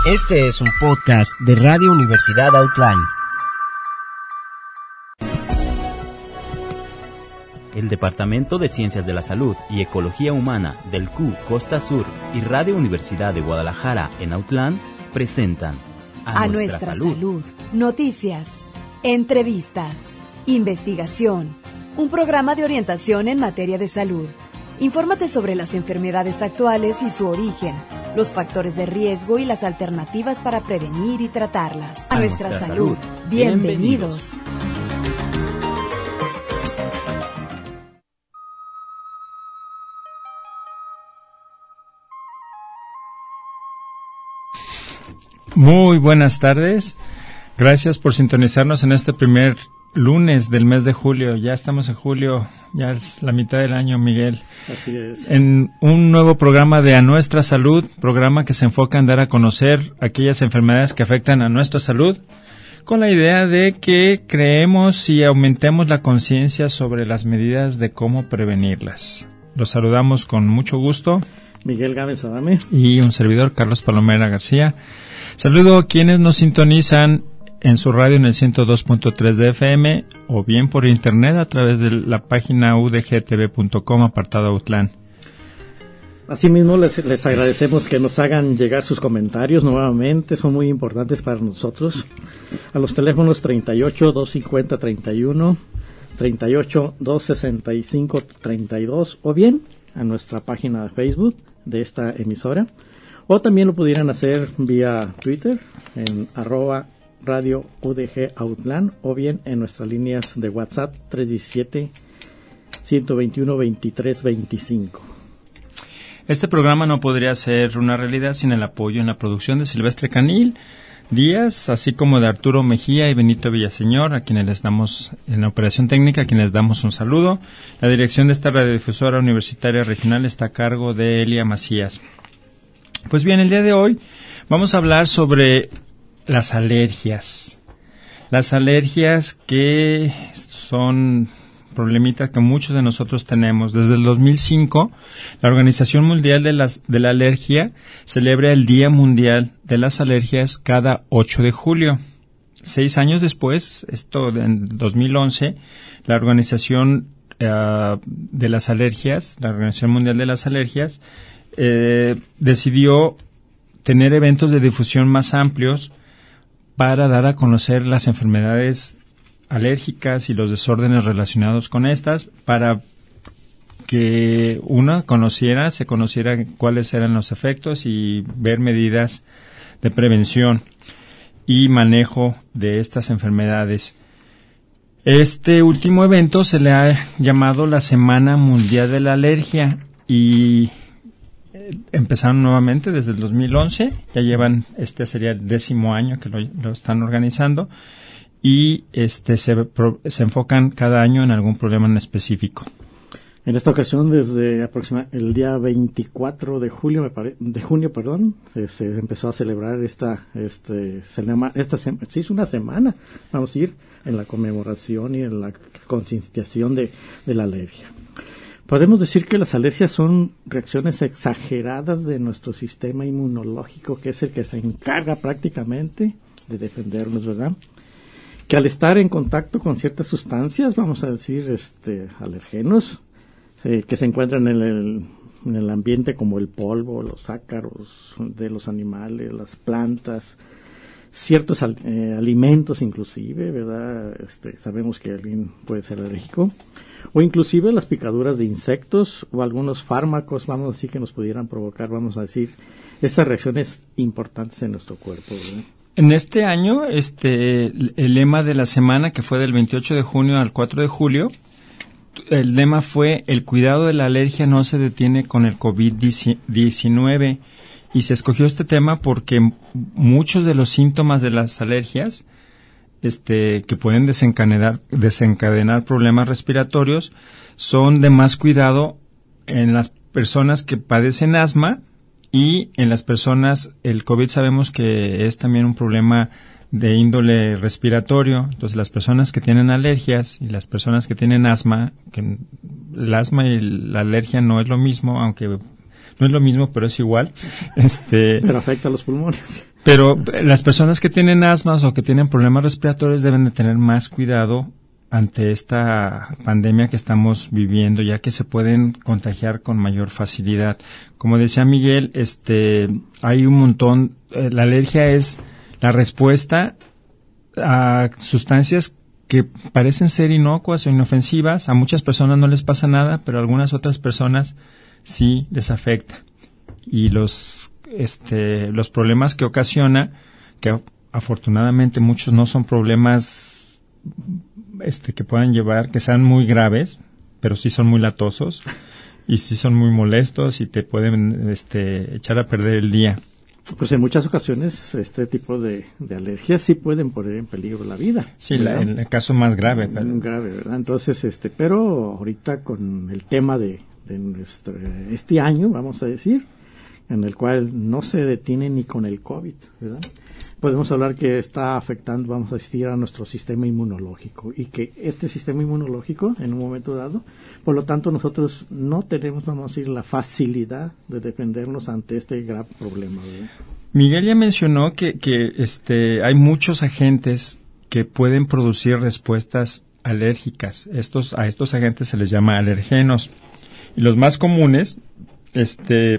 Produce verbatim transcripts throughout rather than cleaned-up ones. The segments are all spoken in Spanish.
Este es un podcast de Radio Universidad Outland. El Departamento de Ciencias de la Salud y Ecología Humana del C U Costa Sur y Radio Universidad de Guadalajara en Outland presentan A, a nuestra, nuestra salud. salud. Noticias, entrevistas, investigación, un programa de orientación en materia de salud. Infórmate sobre las enfermedades actuales y su origen, los factores de riesgo y las alternativas para prevenir y tratarlas. A, a nuestra, nuestra salud. salud. Bienvenidos. Bienvenidos. Muy buenas tardes. Gracias por sintonizarnos en este primer lunes del mes de julio. Ya estamos en julio, ya es la mitad del año, Miguel. Así es. En un nuevo programa de A Nuestra Salud, programa que se enfoca en dar a conocer aquellas enfermedades que afectan a nuestra salud, con la idea de que creemos y aumentemos la conciencia sobre las medidas de cómo prevenirlas. Los saludamos con mucho gusto. Miguel Gámez Adame. Y un servidor, Carlos Palomera García. Saludo a quienes nos sintonizan en su radio en el ciento dos punto tres de F M o bien por internet a través de la página u d g t v punto com apartado Outland. Asimismo, les, les agradecemos que nos hagan llegar sus comentarios nuevamente, son muy importantes para nosotros. A los teléfonos treinta y ocho, doscientos cincuenta, treinta y uno, treinta y ocho, doscientos sesenta y cinco, treinta y dos o bien a nuestra página de Facebook de esta emisora. O también lo pudieran hacer vía Twitter en arroba radio U D G Outland o bien en nuestras líneas de WhatsApp tres uno siete, uno dos uno, dos tres dos cinco. Este programa no podría ser una realidad sin el apoyo en la producción de Silvestre Canil Díaz, así como de Arturo Mejía y Benito Villaseñor, a quienes les damos, en la operación técnica, a quienes les damos un saludo. La dirección de esta radiodifusora universitaria regional está a cargo de Elia Macías. Pues bien, el día de hoy vamos a hablar sobre las alergias. Las alergias que son problemitas que muchos de nosotros tenemos. Desde el dos mil cinco, la Organización Mundial de, las, de la Alergia celebra el Día Mundial de las Alergias cada ocho de julio. Seis años después, esto en dos mil once, la Organización uh, de las Alergias, la Organización Mundial de las Alergias, Eh, decidió tener eventos de difusión más amplios para dar a conocer las enfermedades alérgicas y los desórdenes relacionados con estas, para que una conociera, se conociera cuáles eran los efectos y ver medidas de prevención y manejo de estas enfermedades. Este último evento se le ha llamado la Semana Mundial de la Alergia y empezaron nuevamente desde el dos mil once, ya llevan, este sería el décimo año que lo, lo están organizando y este se, pro, se enfocan cada año en algún problema en específico. En esta ocasión, desde aproximadamente el día veinticuatro de julio, me pare, de junio, perdón, se, se empezó a celebrar esta, este, cinema, esta se hizo una semana, vamos a ir, en la conmemoración y en la concienciación de, de la alergia. Podemos decir que las alergias son reacciones exageradas de nuestro sistema inmunológico, que es el que se encarga prácticamente de defendernos, ¿verdad? Que al estar en contacto con ciertas sustancias, vamos a decir, este, alergenos, eh, que se encuentran en el, en el ambiente como el polvo, los ácaros de los animales, las plantas, ciertos al, eh, alimentos inclusive, ¿verdad? Este, sabemos que alguien puede ser alérgico. O inclusive las picaduras de insectos o algunos fármacos, vamos a decir, que nos pudieran provocar, vamos a decir, estas reacciones importantes en nuestro cuerpo, ¿verdad? En este año, este, el lema de la semana, que fue del veintiocho de junio al cuatro de julio, el lema fue: el cuidado de la alergia no se detiene con el COVID diecinueve. Y se escogió este tema porque muchos de los síntomas de las alergias Este, que pueden desencadenar, desencadenar problemas respiratorios son de más cuidado en las personas que padecen asma y en las personas, el COVID sabemos que es también un problema de índole respiratorio. Entonces las personas que tienen alergias y las personas que tienen asma, que el asma y la alergia no es lo mismo, aunque no es lo mismo, pero es igual. Este, pero afecta a los pulmones. Pero las personas que tienen asmas o que tienen problemas respiratorios deben de tener más cuidado ante esta pandemia que estamos viviendo, ya que se pueden contagiar con mayor facilidad. Como decía Miguel, este, hay un montón, eh, la alergia es la respuesta a sustancias que parecen ser inocuas o inofensivas. A muchas personas no les pasa nada, pero a algunas otras personas sí les afecta. Y los, este, los problemas que ocasiona, que afortunadamente muchos no son problemas este que puedan llevar, que sean muy graves, pero sí son muy latosos y sí son muy molestos y te pueden este echar a perder el día. Pues en muchas ocasiones este tipo de, de alergias sí pueden poner en peligro la vida. Sí, la, en el caso más grave. Pero, grave, ¿verdad? Entonces, este, pero ahorita con el tema de, de nuestro, este año, vamos a decir, en el cual no se detiene ni con el COVID, ¿verdad? Podemos hablar que está afectando, vamos a decir, a nuestro sistema inmunológico y que este sistema inmunológico, en un momento dado, por lo tanto, nosotros no tenemos, vamos a decir, la facilidad de defendernos ante este gran problema, ¿verdad? Miguel ya mencionó que, que este, hay muchos agentes que pueden producir respuestas alérgicas. Estos, a estos agentes se les llama alergenos. Y los más comunes, este...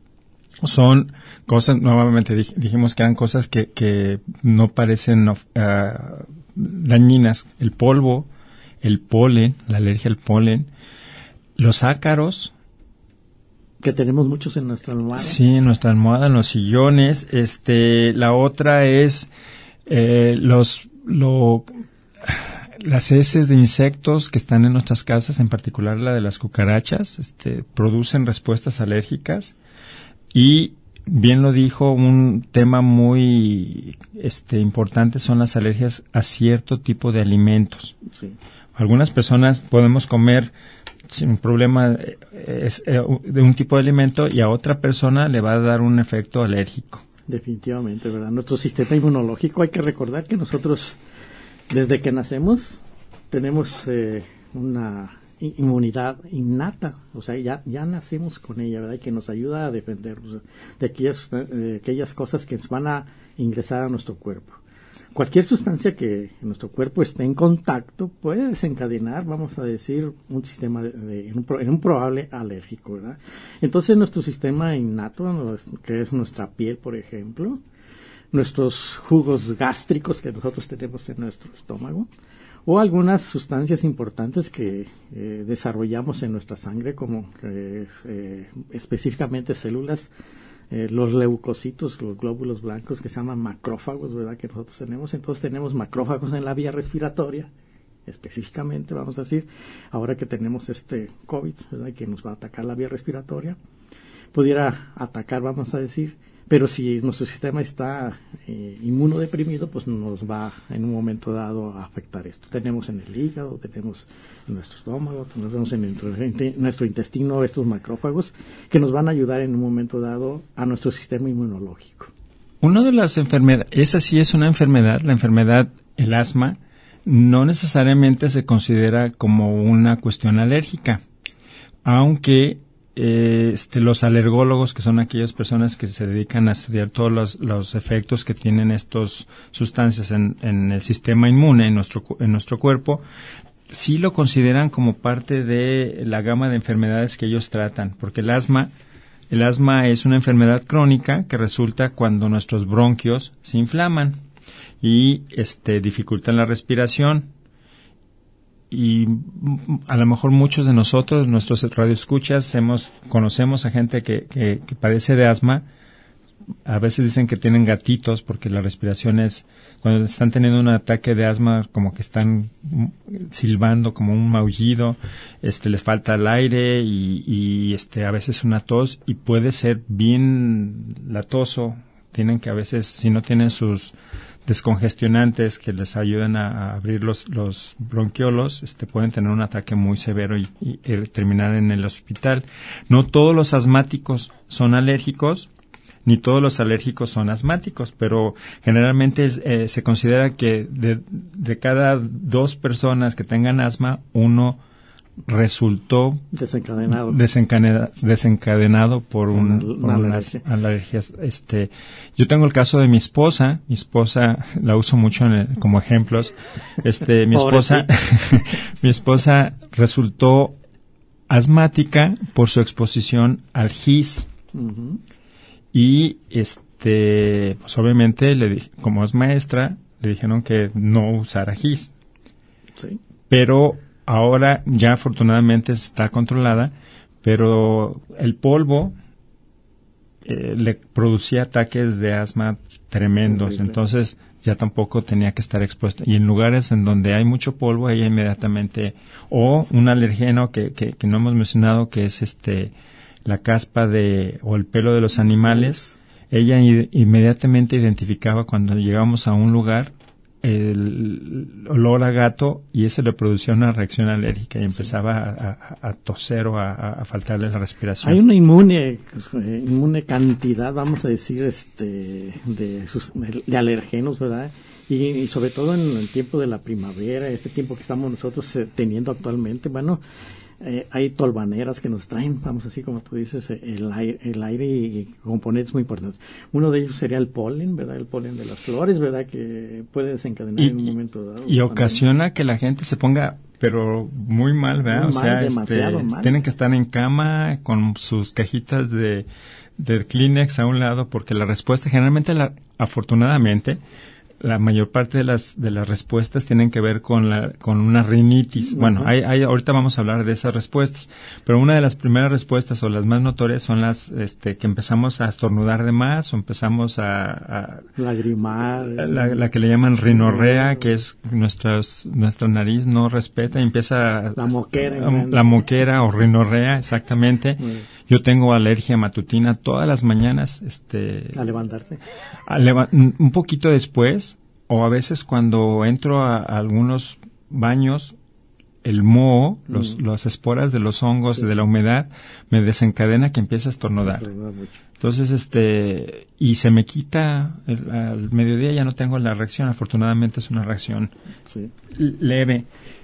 son cosas, nuevamente dij, dijimos que eran cosas que, que no parecen uh, dañinas. El polvo, el polen, la alergia al polen, los ácaros. Que tenemos muchos en nuestra almohada. Sí, en nuestra almohada, en los sillones. Este, la otra es eh, los, lo, las heces de insectos que están en nuestras casas, en particular la de las cucarachas, este, producen respuestas alérgicas. Y bien lo dijo, un tema muy este, importante son las alergias a cierto tipo de alimentos. Sí. Algunas personas podemos comer sin problema es, eh, de un tipo de alimento y a otra persona le va a dar un efecto alérgico. Definitivamente, ¿verdad? Nuestro sistema inmunológico, hay que recordar que nosotros desde que nacemos tenemos eh, una inmunidad innata, o sea, ya ya nacemos con ella, ¿verdad? Y que nos ayuda a defendernos de aquellas, de aquellas cosas que van a ingresar a nuestro cuerpo. Cualquier sustancia que en nuestro cuerpo esté en contacto puede desencadenar, vamos a decir, un sistema de, de, en, un, en un probable alérgico, ¿verdad? Entonces, nuestro sistema innato, que es nuestra piel, por ejemplo, nuestros jugos gástricos que nosotros tenemos en nuestro estómago, o algunas sustancias importantes que eh, desarrollamos en nuestra sangre, como eh, eh, específicamente células, eh, los leucocitos, los glóbulos blancos que se llaman macrófagos, ¿verdad? Que nosotros tenemos. Entonces tenemos macrófagos en la vía respiratoria, específicamente, vamos a decir, ahora que tenemos este COVID, ¿verdad? Que nos va a atacar la vía respiratoria, pudiera atacar, vamos a decir, pero si nuestro sistema está eh, inmunodeprimido, pues nos va en un momento dado a afectar esto. Tenemos en el hígado, tenemos en nuestro estómago, tenemos en nuestro, en nuestro intestino estos macrófagos que nos van a ayudar en un momento dado a nuestro sistema inmunológico. Una de las enfermedades, esa sí es una enfermedad, la enfermedad, el asma, no necesariamente se considera como una cuestión alérgica, aunque Eh, este, los alergólogos, que son aquellas personas que se dedican a estudiar todos los, los efectos que tienen estas sustancias en, en el sistema inmune, en nuestro, en nuestro cuerpo, sí lo consideran como parte de la gama de enfermedades que ellos tratan, porque el asma, el asma es una enfermedad crónica que resulta cuando nuestros bronquios se inflaman y este, dificultan la respiración. Y a lo mejor muchos de nosotros, nuestros radioescuchas, hemos, conocemos a gente que, que, que padece de asma. A veces dicen que tienen gatitos porque la respiración es, cuando están teniendo un ataque de asma, como que están silbando como un maullido, este, les falta el aire y, y este, a veces una tos y puede ser bien latoso. Tienen que a veces, si no tienen sus descongestionantes que les ayudan a, a abrir los, los bronquiolos, este, pueden tener un ataque muy severo y, y, y terminar en el hospital. No todos los asmáticos son alérgicos, ni todos los alérgicos son asmáticos, pero generalmente eh, se considera que de, de cada dos personas que tengan asma, uno resultó desencadenado desencadena, desencadenado por, un, una, por una unas alergia. alergias. Este, yo tengo el caso de mi esposa. Mi esposa la uso mucho en el, como ejemplos. Este, mi esposa, mi esposa resultó asmática por su exposición al gis. Uh-huh. Y este, pues obviamente le dije, como es maestra, le dijeron que no usara gis. Sí. Pero ahora ya afortunadamente está controlada, pero el polvo eh, le producía ataques de asma tremendos. Horrible. Entonces ya tampoco tenía que estar expuesta. Y en lugares en donde hay mucho polvo, ella inmediatamente, o un alergeno que, que, que no hemos mencionado, que es este la caspa de o el pelo de los animales, ella i- inmediatamente identificaba cuando llegábamos a un lugar el olor a gato, y ese le producía una reacción alérgica y empezaba a, a, a toser o a, a faltarle la respiración. Hay una inmune eh, inmune cantidad, vamos a decir, este de, sus, de alergenos, ¿verdad? Y, y sobre todo en el tiempo de la primavera, este tiempo que estamos nosotros eh, teniendo actualmente, bueno, Eh, hay tolvaneras que nos traen, vamos así como tú dices, el aire, el aire y, y componentes muy importantes. Uno de ellos sería el polen, ¿verdad? El polen de las flores, ¿verdad? Que puede desencadenar y, en un momento dado. Y ocasiona que la gente se ponga, pero muy mal, ¿verdad? Muy o sea, mal, demasiado este, mal. Tienen que estar en cama con sus cajitas de, de Kleenex a un lado, porque la respuesta, generalmente, la, afortunadamente, la mayor parte de las de las respuestas tienen que ver con la con una rinitis. Uh-huh. Bueno, hay, hay ahorita vamos a hablar de esas respuestas, pero una de las primeras respuestas o las más notorias son las este que empezamos a estornudar de más o empezamos a, a lagrimar, la, la que le llaman rinorrea, que es nuestras nuestra nariz no respeta y empieza la moquera, a, la moquera o rinorrea, exactamente. Uh-huh. Yo tengo alergia matutina todas las mañanas, este a levantarte. A leva- un poquito después, o a veces cuando entro a, a algunos baños, el moho, mm. los, las esporas de los hongos, sí. de la humedad, me desencadena que empieza a estornudar. Entonces, este, y se me quita, el, al mediodía ya no tengo la reacción, afortunadamente es una reacción sí. leve.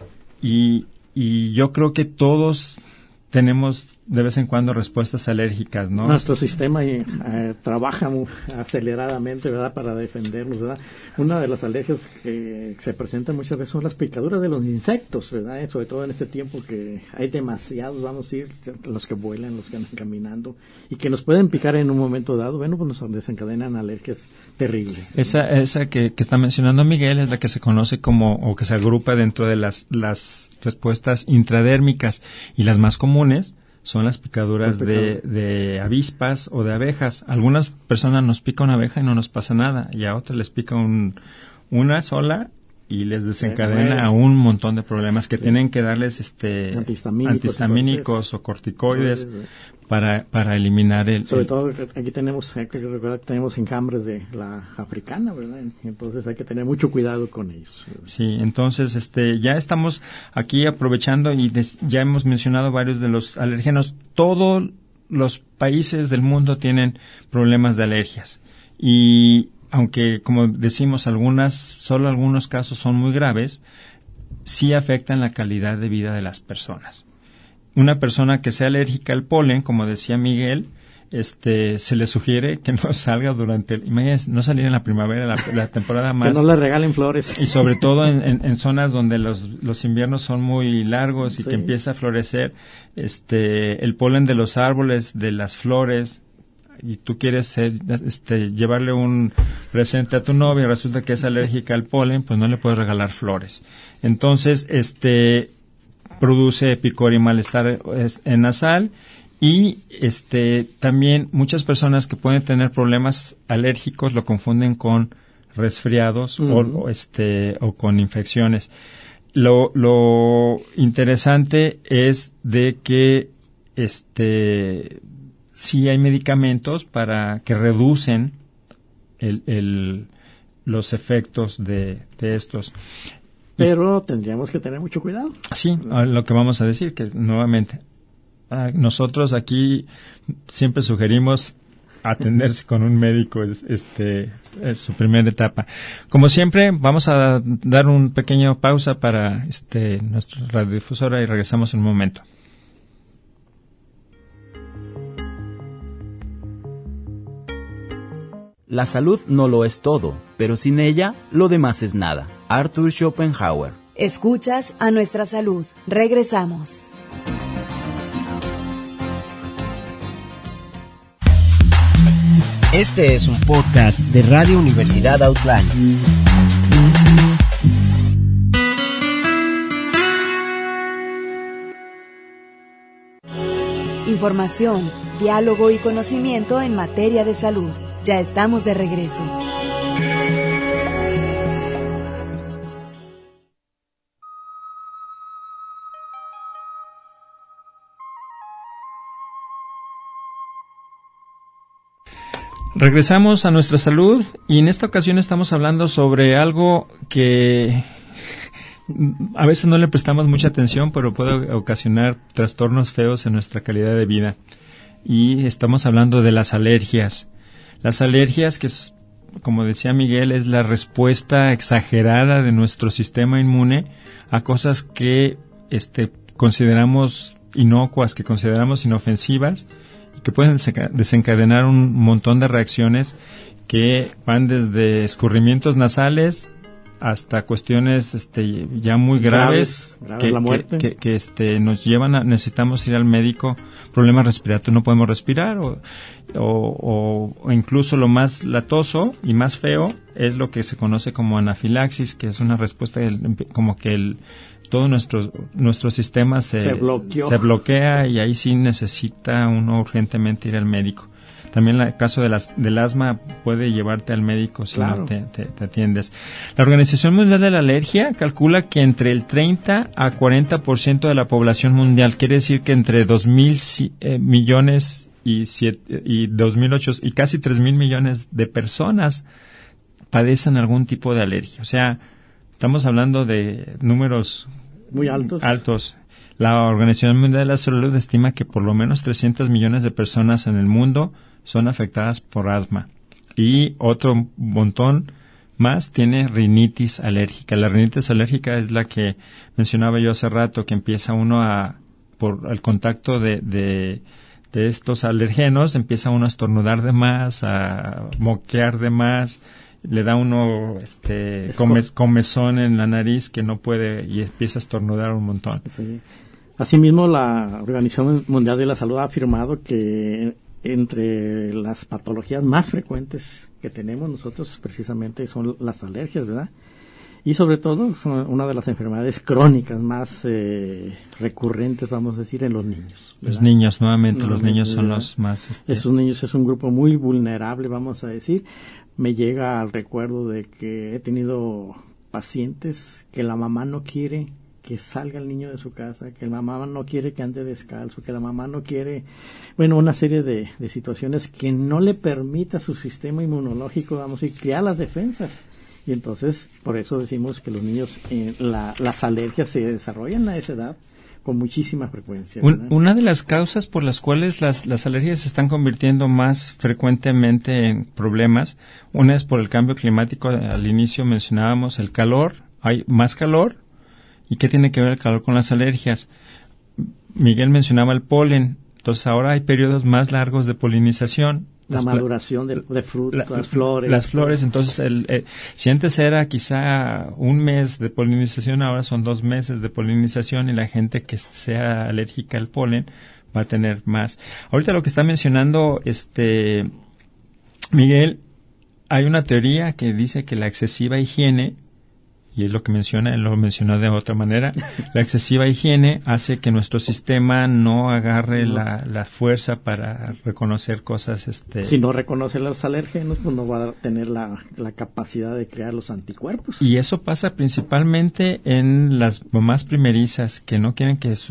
Y, y yo creo que todos tenemos de vez en cuando respuestas alérgicas, ¿no? Nuestro sistema eh, trabaja muy aceleradamente, ¿verdad?, para defendernos, ¿verdad? Una de las alergias que se presentan muchas veces son las picaduras de los insectos, ¿verdad? Sobre todo en este tiempo que hay demasiados, vamos a decir, los que vuelan, los que andan caminando, y que nos pueden picar en un momento dado, bueno, pues nos desencadenan alergias terribles, ¿no? Esa, esa que, que está mencionando Miguel es la que se conoce como, o que se agrupa dentro de las, las respuestas intradérmicas, y las más comunes son las picaduras de, de avispas o de abejas. Algunas personas nos pica una abeja y no nos pasa nada, y a otras les pica un, una sola y les desencadena sí, un montón de problemas que sí. tienen que darles este antihistamínicos, antihistamínicos o corticoides sí, sí. para para eliminar el... Sobre el, todo aquí tenemos, hay que recordar que tenemos enjambres de la africana, ¿verdad? Entonces hay que tener mucho cuidado con ellos, ¿verdad? Sí, entonces este ya estamos aquí aprovechando y des, ya hemos mencionado varios de los alérgenos. Todos los países del mundo tienen problemas de alergias, y aunque, como decimos, algunas, solo algunos casos son muy graves, sí afectan la calidad de vida de las personas. Una persona que sea alérgica al polen, como decía Miguel, este, se le sugiere que no salga durante, el, imagínense, no salir en la primavera, la, la temporada más. Que no le regalen flores. Y sobre todo en, en, en zonas donde los, los inviernos son muy largos y sí. que empieza a florecer, este, el polen de los árboles, de las flores, y tú quieres ser, este, llevarle un presente a tu novia y resulta que es alérgica al polen, pues no le puedes regalar flores. Entonces, este, produce picor y malestar en nasal, y este, también muchas personas que pueden tener problemas alérgicos lo confunden con resfriados uh-huh. o, o este, o con infecciones. Lo, lo interesante es de que, este, sí hay medicamentos para que reducen el, el, los efectos de, de estos. Pero y, tendríamos que tener mucho cuidado. Sí, ¿no? Lo que vamos a decir, que nuevamente, nosotros aquí siempre sugerimos atenderse con un médico, este, es su primera etapa. Como siempre, vamos a dar un pequeño pausa para este nuestra radiodifusora y regresamos en un momento. La salud no lo es todo, pero sin ella, lo demás es nada. Arthur Schopenhauer. Escuchas a Nuestra Salud. Regresamos. Este es un podcast de Radio Universidad Outland. Información, diálogo y conocimiento en materia de salud. Ya estamos de regreso. Regresamos a Nuestra Salud y en esta ocasión estamos hablando sobre algo que a veces no le prestamos mucha atención, pero puede ocasionar trastornos feos en nuestra calidad de vida. Y estamos hablando de las alergias. Las alergias, que es, como decía Miguel, es la respuesta exagerada de nuestro sistema inmune a cosas que este, consideramos inocuas, que consideramos inofensivas, que pueden desencadenar un montón de reacciones que van desde escurrimientos nasales hasta cuestiones este, ya muy graves, graves, que, la muerte. que, que, que este, nos llevan a, necesitamos ir al médico, problemas respiratorios, no podemos respirar, o, o, o incluso lo más latoso y más feo es lo que se conoce como anafilaxis, que es una respuesta del, como que el todo nuestro nuestro sistema se, se, se bloquea y ahí sí necesita uno urgentemente ir al médico. También el caso de las, del asma puede llevarte al médico si claro. no te, te, te atiendes. La Organización Mundial de la Alergia calcula que entre el treinta a cuarenta por ciento de la población mundial, quiere decir que entre dos mil eh, millones y, siete, y dos mil ocho y casi tres mil millones de personas padecen algún tipo de alergia. O sea, estamos hablando de números muy altos. altos. La Organización Mundial de la Salud estima que por lo menos trescientos millones de personas en el mundo son afectadas por asma. Y otro montón más tiene rinitis alérgica. La rinitis alérgica es la que mencionaba yo hace rato, que empieza uno a, por el contacto de, de, de estos alergenos, empieza uno a estornudar de más, a moquear de más, le da uno este come, comezón en la nariz que no puede y empieza a estornudar un montón. Sí. Asimismo, la Organización Mundial de la Salud ha afirmado que entre las patologías más frecuentes que tenemos nosotros precisamente son las alergias, ¿verdad? Y sobre todo son una de las enfermedades crónicas más eh, recurrentes, vamos a decir, en los niños, ¿verdad? Los niños, nuevamente, no, los niños son ¿verdad? los más... Este... Esos niños es un grupo muy vulnerable, vamos a decir. Me llega al recuerdo de que he tenido pacientes que la mamá no quiere que salga el niño de su casa, que la mamá no quiere que ande descalzo, que la mamá no quiere, bueno, una serie de, de situaciones que no le permita a su sistema inmunológico, vamos a decir, crear las defensas. Y entonces, por eso decimos que los niños, eh, la, las alergias se desarrollan a esa edad con muchísima frecuencia. Un, una de las causas por las cuales las, las alergias se están convirtiendo más frecuentemente en problemas, una es por el cambio climático. Al inicio mencionábamos el calor, hay más calor. ¿Y qué tiene que ver el calor con las alergias? Miguel mencionaba el polen, entonces ahora hay periodos más largos de polinización. La las maduración de, de frutas, la, las flores. Las flores, entonces, el, eh, si antes era quizá un mes de polinización, ahora son dos meses de polinización y la gente que sea alérgica al polen va a tener más. Ahorita lo que está mencionando este Miguel, hay una teoría que dice que la excesiva higiene, y es lo que menciona, él lo mencionó de otra manera, la excesiva higiene hace que nuestro sistema no agarre no. La, la fuerza para reconocer cosas. Este, si no reconoce los alérgenos, pues no va a tener la, la capacidad de crear los anticuerpos. Y eso pasa principalmente en las mamás primerizas que no quieren que sus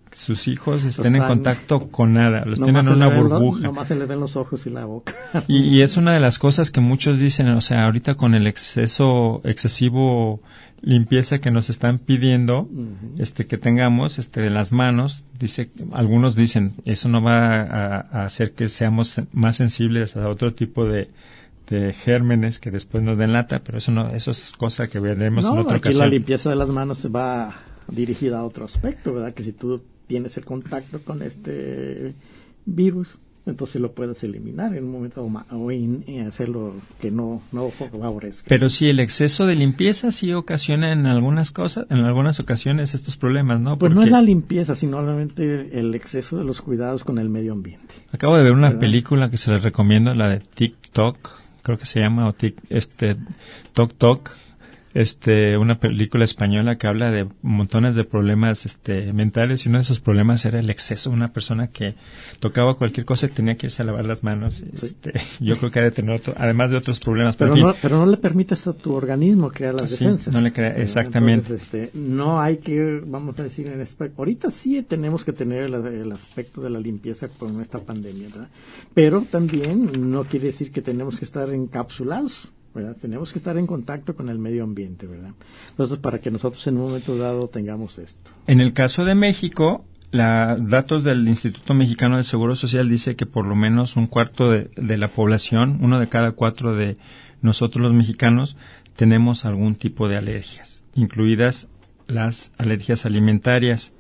sus hijos estén Están, en contacto con nada, los tienen en una burbuja. Lo, nomás se le ven los ojos y la boca. Y, y es una de las cosas que muchos dicen, o sea, ahorita con el exceso, excesivo limpieza que nos están pidiendo, uh-huh. este, que tengamos, este, de las manos, dice, algunos dicen, eso no va a, a hacer que seamos más sensibles a otro tipo de, de gérmenes que después nos den lata, pero eso no, eso es cosa que veremos no, en otra aquí ocasión. La limpieza de las manos va dirigida a otro aspecto, ¿verdad? Que si tú tienes el contacto con este virus, entonces lo puedes eliminar en un momento o in, in hacerlo que no, no favorezca. Pero sí, el exceso de limpieza sí ocasiona en algunas cosas, en algunas ocasiones estos problemas, ¿no? Pues Porque no es la limpieza, sino realmente el exceso de los cuidados con el medio ambiente. Acabo de ver una ¿verdad? película que se les recomiendo, la de TikTok, creo que se llama, o tic, este, Tok Tok, este, una película española que habla de montones de problemas, este, mentales, y uno de esos problemas era el exceso. Una persona que tocaba cualquier cosa y tenía que irse a lavar las manos. Sí. Este, yo creo que ha de tener otro, además de otros problemas. Pero, pero, no, pero no le permites a tu organismo crear las sí, defensas. no le crea, exactamente. Entonces, este, no hay que, vamos a decir, en este, ahorita sí tenemos que tener el, el aspecto de la limpieza con esta pandemia, ¿verdad? Pero también no quiere decir que tenemos que estar encapsulados, ¿verdad? Tenemos que estar en contacto con el medio ambiente, ¿verdad? Entonces, para que nosotros en un momento dado tengamos esto. En el caso de México, la datos del Instituto Mexicano del Seguro Social dice que por lo menos un cuarto de, de la población, uno de cada cuatro de nosotros los mexicanos, tenemos algún tipo de alergias, incluidas las alergias alimentarias.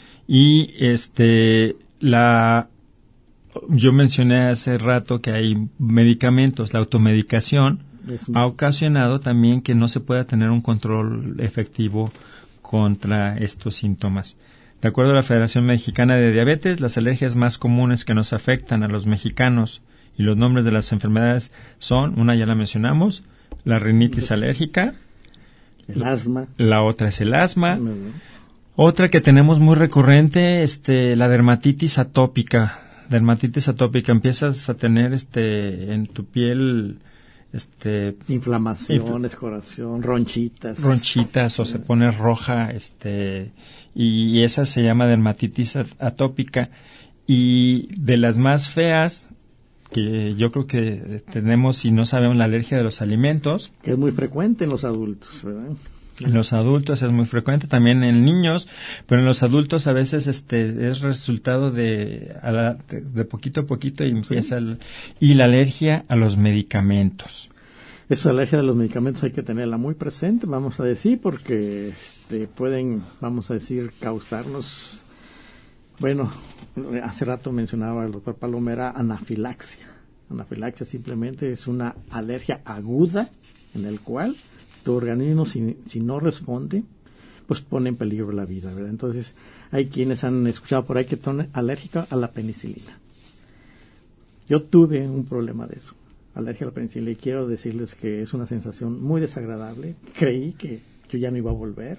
Y este la yo mencioné hace rato que hay medicamentos, la automedicación ha ocasionado también que no se pueda tener un control efectivo contra estos síntomas. De acuerdo a la Federación Mexicana de Diabetes, las alergias más comunes que nos afectan a los mexicanos y los nombres de las enfermedades son, una ya la mencionamos, la rinitis alérgica, el asma, la otra es el asma, no, no. Otra que tenemos muy recurrente, este, la dermatitis atópica. Dermatitis atópica, empiezas a tener este en tu piel este inflamación, escoración, ronchitas, ronchitas o se pone roja, este y esa se llama dermatitis atópica. Y de las más feas que yo creo que tenemos si no sabemos, la alergia de los alimentos, que es muy frecuente en los adultos, ¿verdad? En los adultos es muy frecuente, también en niños, pero en los adultos a veces este es resultado de a la, de, de poquito a poquito y empieza ¿sí? el, y la alergia a los medicamentos. Esa alergia a los medicamentos hay que tenerla muy presente, vamos a decir, porque este, pueden, vamos a decir, causarnos, bueno, hace rato mencionaba el doctor Palomera, anafilaxia. Anafilaxia simplemente es una alergia aguda en el cual tu organismo, si, si no responde, pues pone en peligro la vida, ¿verdad? Entonces, hay quienes han escuchado por ahí que son alérgicos a la penicilina. Yo tuve un problema de eso, alergia a la penicilina, y quiero decirles que es una sensación muy desagradable. Creí que yo ya no iba a volver.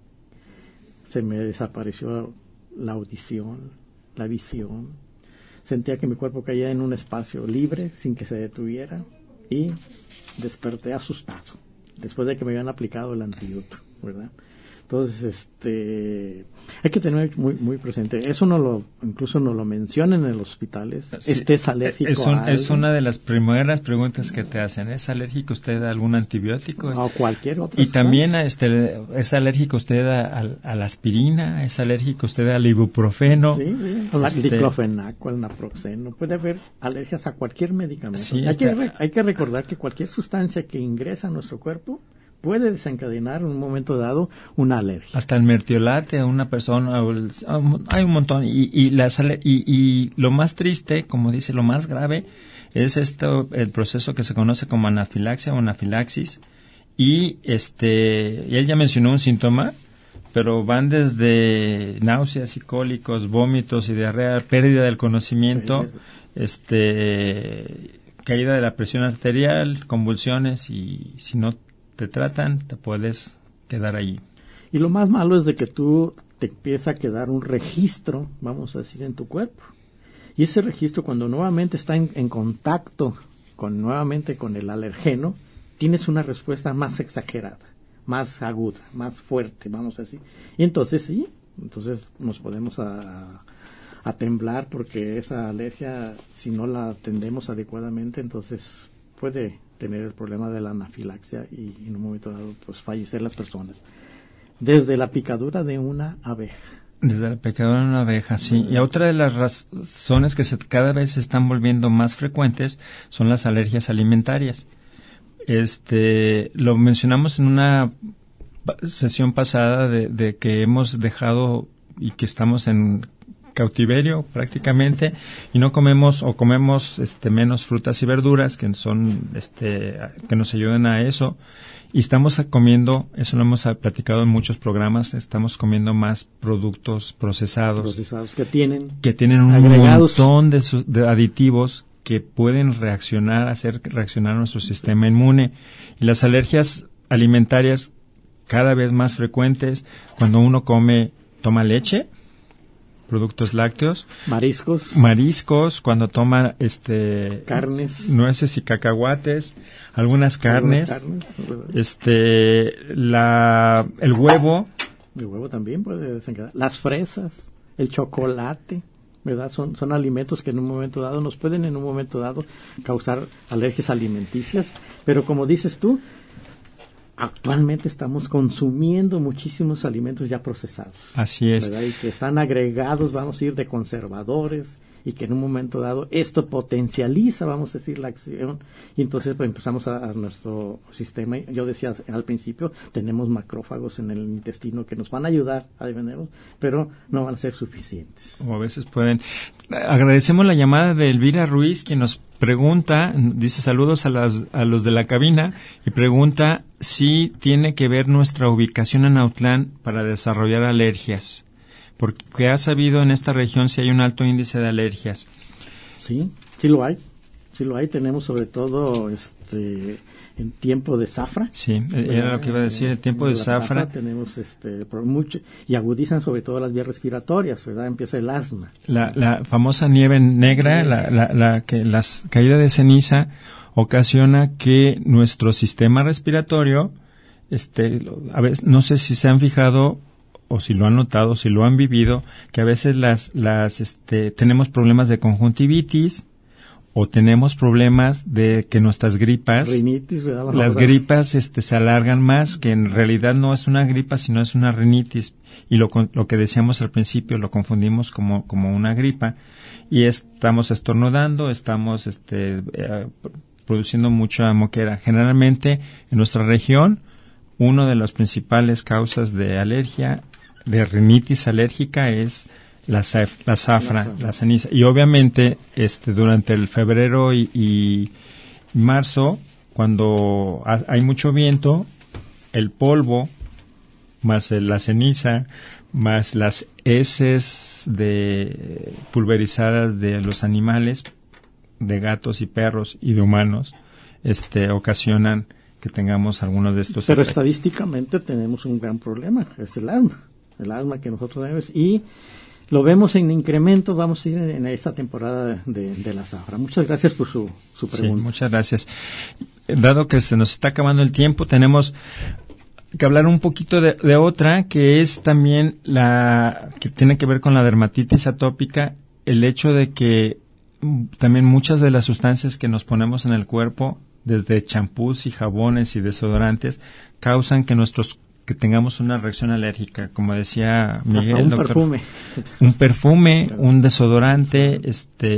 Se me desapareció la audición, la visión. Sentía que mi cuerpo caía en un espacio libre, sin que se detuviera, y desperté asustado, después de que me habían aplicado el antídoto, ¿verdad? Entonces, este, hay que tener muy muy presente. Eso no lo, incluso no lo mencionan en los hospitales. Sí, ¿este es alérgico es un, a algo? Es una de las primeras preguntas que te hacen. ¿Es alérgico usted a algún antibiótico? O cualquier otra. Y también, este, ¿es alérgico usted a, a, a la aspirina? ¿Es alérgico usted al ibuprofeno? Sí, sí. Al este, diclofenaco, al naproxeno. Puede haber alergias a cualquier medicamento. Sí, hay, este, que, hay que recordar que cualquier sustancia que ingresa a nuestro cuerpo puede desencadenar en un momento dado una alergia. Hasta el mertiolate a una persona, o el, hay un montón. Y, y, las, y, y lo más triste, como dice, lo más grave, es esto, el proceso que se conoce como anafilaxia o anafilaxis. Y este, y él ya mencionó un síntoma, pero van desde náuseas y cólicos, vómitos y diarrea, pérdida del conocimiento, este, caída de la presión arterial, convulsiones, y si no te tratan, te puedes quedar ahí. Y lo más malo es de que tú te empieza a quedar un registro, vamos a decir, en tu cuerpo. Y ese registro, cuando nuevamente está en, en contacto con nuevamente con el alergeno, tienes una respuesta más exagerada, más aguda, más fuerte, vamos a decir. Y entonces sí, Entonces nos podemos a, a temblar porque esa alergia, si no la atendemos adecuadamente, entonces puede tener el problema de la anafilaxia y en un momento dado pues fallecer las personas. Desde la picadura de una abeja. Desde la picadura de una abeja, sí. Y otra de las razones que se, cada vez se están volviendo más frecuentes son las alergias alimentarias. Este, lo mencionamos en una sesión pasada de, de que hemos dejado y que estamos en cautiverio prácticamente y no comemos o comemos este menos frutas y verduras que son este que nos ayudan a eso y estamos comiendo, eso lo hemos platicado en muchos programas, estamos comiendo más productos procesados, procesados que tienen que tienen un agregados. montón de, su, de aditivos que pueden reaccionar, hacer reaccionar a nuestro sistema inmune y las alergias alimentarias cada vez más frecuentes cuando uno come, toma leche, productos lácteos, mariscos, mariscos, cuando toma este carnes, nueces y cacahuates, algunas carnes, algunas carnes este la el huevo, el huevo también puede desencadenar, las fresas, el chocolate, ¿verdad? Son son alimentos que en un momento dado nos pueden en un momento dado causar alergias alimenticias, pero como dices tú, actualmente estamos consumiendo muchísimos alimentos ya procesados. Así es. ¿verdad? Y que están agregados, vamos a ir de conservadores, y que en un momento dado esto potencializa, vamos a decir, la acción, y entonces pues, empezamos a, a nuestro sistema. Yo decía al principio, tenemos macrófagos en el intestino que nos van a ayudar a defendernos, pero no van a ser suficientes. O a veces pueden. Agradecemos la llamada de Elvira Ruiz, quien nos pregunta, dice saludos a, las, a los de la cabina, y pregunta si tiene que ver nuestra ubicación en Autlán para desarrollar alergias, porque ha sabido en esta región si hay un alto índice de alergias. Sí, sí lo hay, sí lo hay, tenemos sobre todo este en tiempo de zafra. Sí, era lo que iba a decir, el tiempo de zafra. zafra. Tenemos este por mucho, y agudizan sobre todo las vías respiratorias, ¿verdad? Empieza el asma. La, la famosa nieve negra, la, la, la que las caída de ceniza ocasiona que nuestro sistema respiratorio, este, a veces, no sé si se han fijado o si lo han notado, si lo han vivido, que a veces las, las, este, tenemos problemas de conjuntivitis o tenemos problemas de que nuestras gripas, rinitis, ¿verdad? las gripas, este, se alargan más, que en realidad no es una gripa, sino es una rinitis, y lo, lo que decíamos al principio, lo confundimos como, como una gripa, y estamos estornudando, estamos, este, eh, produciendo mucha moquera. Generalmente, en nuestra región, una de las principales causas de alergia, de rinitis alérgica, es la, zaf, la zafra, la, la ceniza. Y obviamente, este, durante el febrero y, y marzo, cuando ha, hay mucho viento, el polvo, más el, la ceniza, más las heces de pulverizadas de los animales, de gatos y perros y de humanos, este, ocasionan que tengamos algunos de estos Pero efectos. Estadísticamente tenemos un gran problema, es el asma, el asma que nosotros tenemos, y lo vemos en incremento, vamos a ir en, en esta temporada de, de la zafra. Muchas gracias por su, su pregunta. Sí, muchas gracias. Dado que se nos está acabando el tiempo, tenemos que hablar un poquito de, de otra, que es también la, que tiene que ver con la dermatitis atópica, el hecho de que también muchas de las sustancias que nos ponemos en el cuerpo, desde champús y jabones y desodorantes, causan que nuestros que tengamos una reacción alérgica, como decía Miguel. Hasta un doctor, perfume. Un perfume, un desodorante,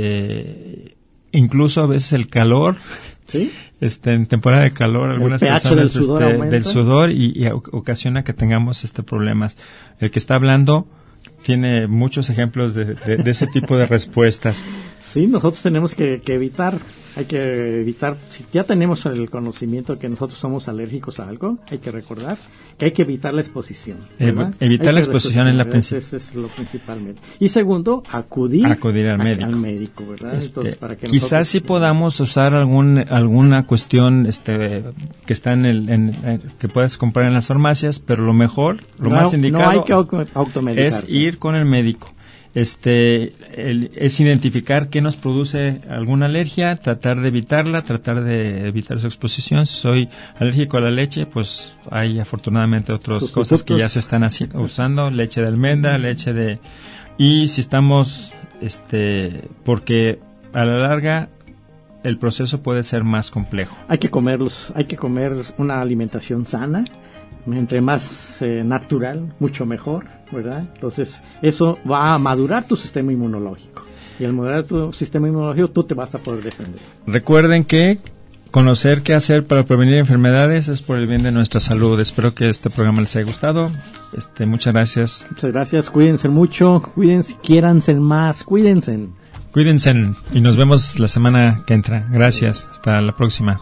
este, incluso a veces el calor. ¿Sí? Este, en temporada de calor, algunas el pH personas del sudor, este, del sudor y, y ocasiona que tengamos este problemas. El que está hablando tiene muchos ejemplos de, de, de ese tipo de respuestas. Sí, nosotros tenemos que, que evitar, hay que evitar, si ya tenemos el conocimiento de que nosotros somos alérgicos a algo, hay que recordar que hay que evitar la exposición. ¿verdad? Evitar la exposición es la principal. Eso es lo principalmente. Y segundo, acudir, acudir al a, médico. Al médico, ¿verdad? Este, Entonces, para que quizás sí podamos usar algún alguna cuestión este que está en el en, en, que puedes comprar en las farmacias, pero lo mejor, lo no, más indicado no hay que automedicarse. Es ir con el médico. Este, el, es identificar qué nos produce alguna alergia, tratar de evitarla, tratar de evitar su exposición. Si soy alérgico a la leche, pues hay afortunadamente otras cosas que ya se están así, usando, leche de almendra, leche de... Y si estamos, este, porque a la larga el proceso puede ser más complejo. Hay que comerlos, hay que comer una alimentación sana, entre más eh, natural, mucho mejor, ¿verdad? Entonces, eso va a madurar tu sistema inmunológico. Y al madurar tu sistema inmunológico, tú te vas a poder defender. Recuerden que conocer qué hacer para prevenir enfermedades es por el bien de nuestra salud. Espero que este programa les haya gustado. Este, muchas gracias. Muchas gracias, cuídense mucho, cuídense, quiéranse más, cuídense. Cuídense y nos vemos la semana que entra. Gracias, hasta la próxima.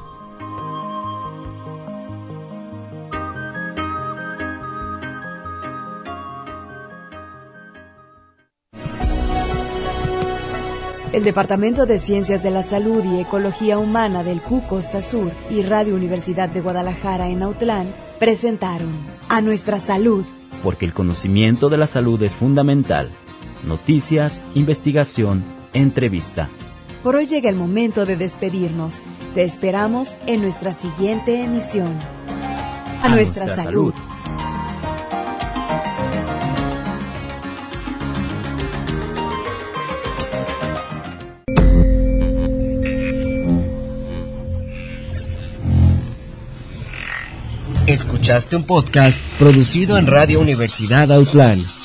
El Departamento de Ciencias de la Salud y Ecología Humana del Q Costa Sur y Radio Universidad de Guadalajara en Autlán presentaron A Nuestra Salud. Porque el conocimiento de la salud es fundamental. Noticias, investigación, entrevista. Por hoy llega el momento de despedirnos. Te esperamos en nuestra siguiente emisión. A, A nuestra, nuestra salud. salud. Escuchaste un podcast producido en Radio Universidad Autlán.